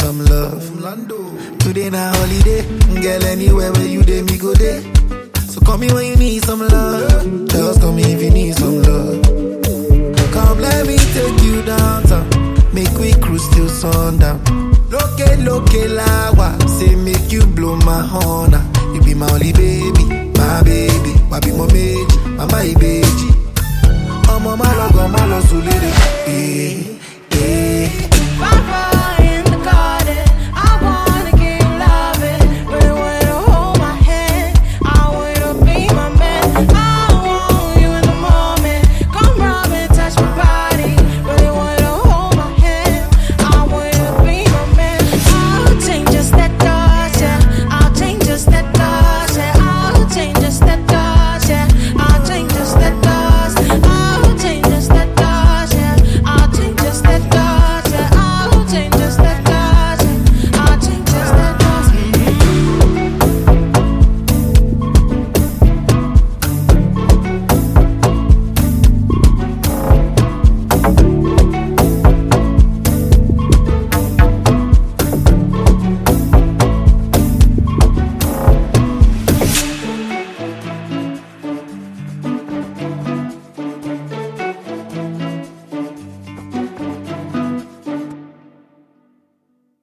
some love. Today na holiday, girl anywhere where you dey me go there. So call me when you need some love. Just call me if you need some love. Come let me take you downtown. Make we cruise till sundown. Loke lawa, say make you blow my horn. You be my only baby, my baby. Baby mo meji, mama ibeji. Omo malo go malo sulere. Eh.